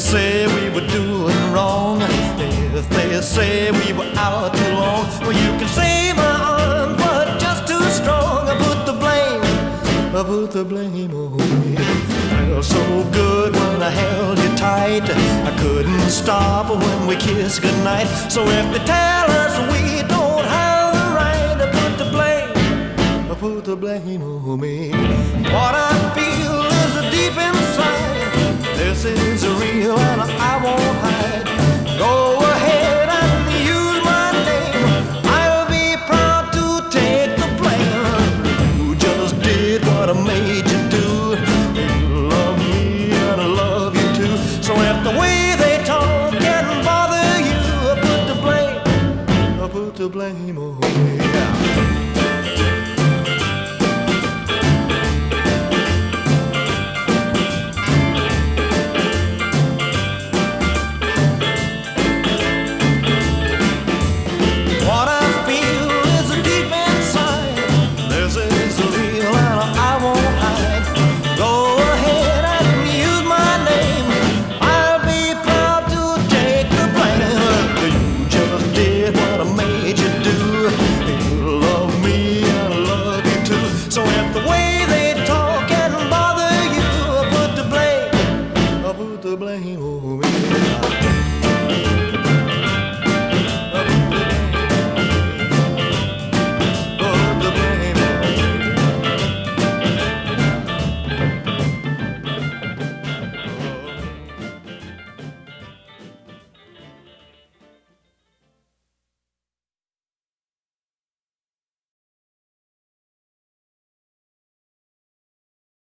say we were doing wrong, if they say we were out too long, well, you can say my arm was just too strong. I put the blame on me. Felt so good when I held you tight. I couldn't stop when we kissed goodnight. So if they tell us we don't have the right, I put the blame on me. What I feel is deep inside. This is real and I won't hide. Go ahead